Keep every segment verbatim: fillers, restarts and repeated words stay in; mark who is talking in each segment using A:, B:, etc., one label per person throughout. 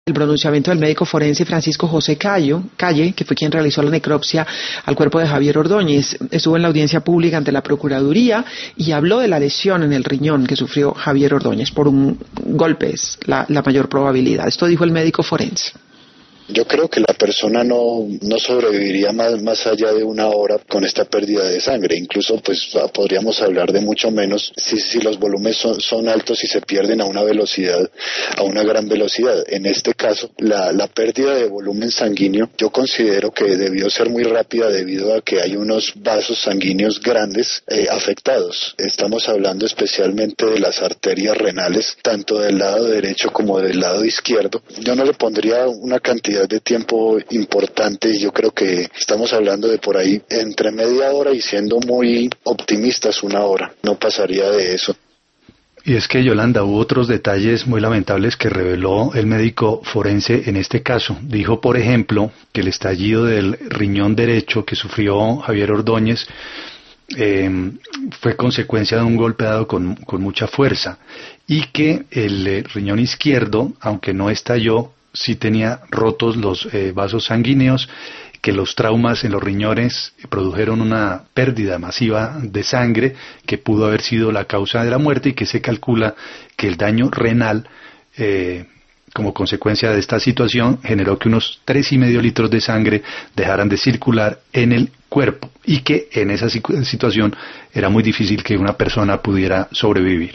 A: El pronunciamiento del médico forense Francisco José Cayo, Calle, que fue quien realizó la necropsia al cuerpo de Javier Ordóñez, estuvo en la audiencia pública ante la Procuraduría y habló de la lesión en el riñón que sufrió Javier Ordóñez por un golpe, es la, la mayor probabilidad. Esto dijo el médico forense.
B: Yo creo que la persona no, no sobreviviría más, más allá de una hora con esta pérdida de sangre. Incluso pues podríamos hablar de mucho menos si, si los volúmenes son, son altos y se pierden a una velocidad, a una gran velocidad. En este caso, la, la pérdida de volumen sanguíneo yo considero que debió ser muy rápida debido a que hay unos vasos sanguíneos grandes eh, afectados. Estamos hablando especialmente de las arterias renales, tanto del lado derecho como del lado izquierdo. Yo no le pondría una cantidad de tiempo importante. Yo creo que estamos hablando de por ahí entre media hora y siendo muy optimistas una hora, no pasaría de eso.
C: Y es que, Yolanda, hubo otros detalles muy lamentables que reveló el médico forense en este caso. Dijo, por ejemplo, que el estallido del riñón derecho que sufrió Javier Ordóñez eh, fue consecuencia de un golpe dado con, con mucha fuerza, y que el eh, riñón izquierdo, aunque no estalló, sí tenía rotos los eh, vasos sanguíneos, que los traumas en los riñones produjeron una pérdida masiva de sangre que pudo haber sido la causa de la muerte, y que se calcula que el daño renal eh, como consecuencia de esta situación generó que unos tres y medio litros de sangre dejaran de circular en el cuerpo, y que en esa situación era muy difícil que una persona pudiera sobrevivir.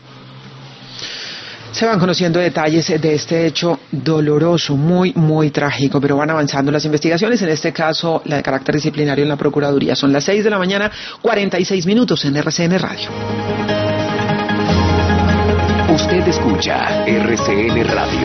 A: Se van conociendo detalles de este hecho doloroso, muy, muy trágico, pero van avanzando las investigaciones, en este caso la de carácter disciplinario en la Procuraduría. Son las seis de la mañana, cuarenta y seis minutos en R C N Radio.
D: Usted escucha R C N Radio.